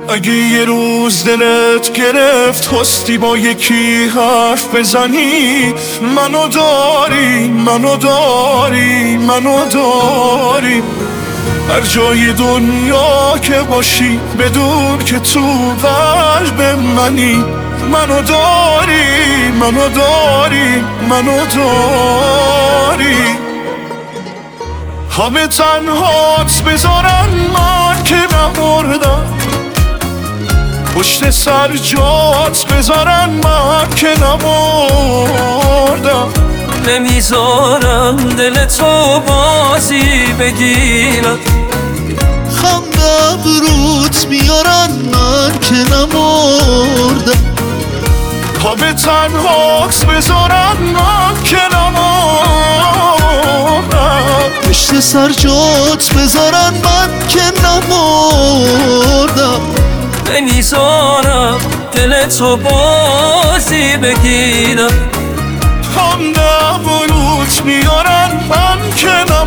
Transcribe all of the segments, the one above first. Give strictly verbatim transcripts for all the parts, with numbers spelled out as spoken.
اگه یه روز دلت گرفت خواستی با یکی حرف بزنی، منو داری منو داری منو داری. هر جای دنیا که باشی بدون که تو قلب منی، منو داری منو داری منو داری. همه تنهات بذارن من که نمردم، پشت سر جات بذارن من که نمردم. نمیذارم دل تو بازی بگیرم، خنده بروت میارن من که نمردم. همه تنهات بذارن من که نمردم، پشت سر جات بذارن من که نمردم. نمیذارم دل تو بازی بگیرم، خنده بروت میارن من که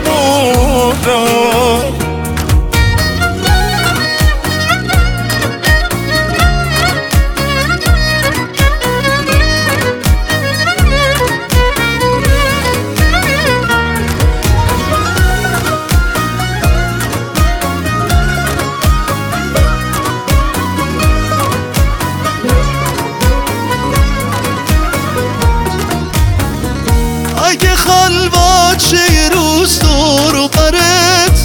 نمردم. اگه خلوت شه یه روز دور و برت،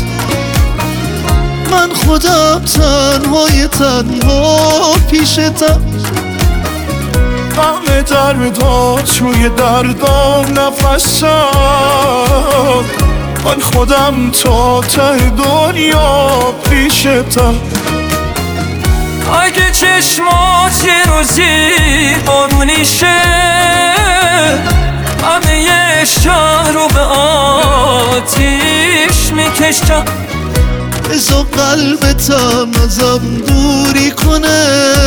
من خودم تنهای تنها پیشتم. همه دردات روی دردام نفسم، من خودم تا ته دنیا پیشتم. اگه چشمات یه روزی بارونی شه، همه یه شهر رو به آتیش میکشم. بزا قلبتم ازم دوری کنه،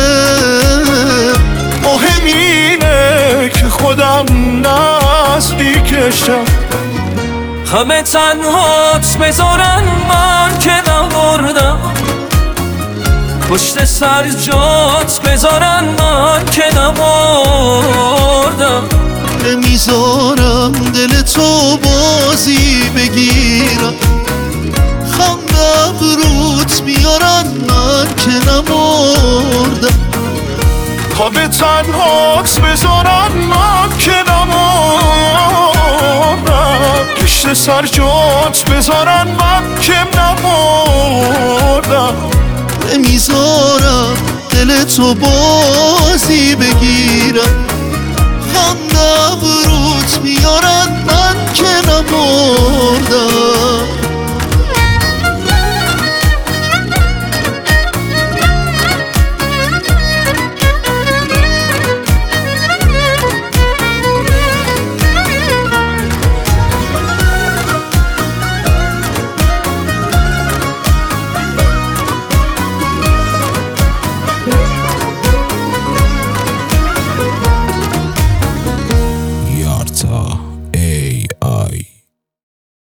مهم اینه که خودم نزدیکشم. همه تنهات بذارن من که نمردم، پشت سر جات بذارن من که نمردم. نمیذارم دل تو بازی بگیرم، خنده بروت میارن من که نمردم. همه تنهات بذارن من که نمردم، پشت سر جات بذارن من که نمردم. نمیذارم دل تو بازی بگیرم، خنده بروت میارن من که نمردم.